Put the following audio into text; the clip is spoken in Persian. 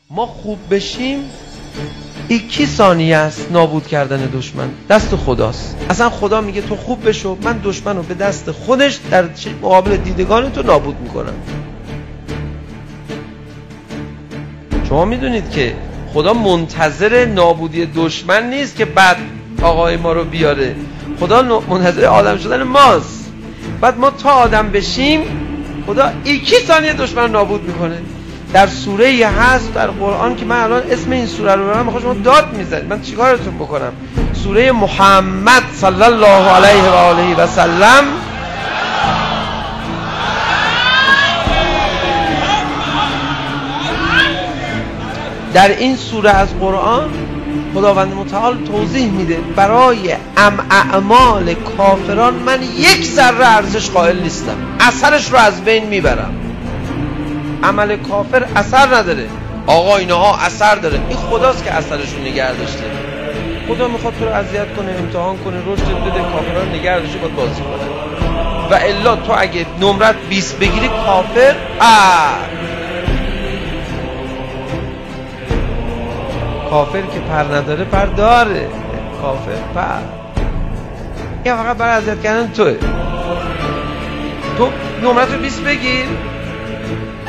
ما خوب بشیم یکی ثانیه است نابود کردن دشمن دست خداست. اصلا خدا میگه تو خوب بشو، من دشمن رو به دست خودش در مقابل دیدگان تو نابود میکنم. شما میدونید که خدا منتظر نابودی دشمن نیست که بعد آقای ما رو بیاره. خدا منتظر آدم شدن ماست. بعد ما تا آدم بشیم خدا یکی ثانیه دشمن رو نابود میکنه. در سوره هست در قرآن که من الان اسم این سوره رو برم، میخوام شما داد میزنید، من چیکارتون بکنم؟ سوره محمد صلی الله علیه و آله و سلم. در این سوره از قرآن خداوند متعال توضیح میده برای اعمال کافران من یک ذره ارزش قائل نیستم، اثرش رو از بین میبرم. عمل کافر اثر نداره. آقا اینها اثر داره، این خداست که اثرش رو نگه داشته. خدا میخواد تو رو اذیت کنه، امتحان کنه، رشد بده، کافران نگه داشته باید بازی کنه. و الا تو اگه نمرت 20 بگیری کافر، کافر که پر نداره پر داره. کافر پر یا فقط برای اذیت کردن توه. تو نمرت رو 20 بگیر،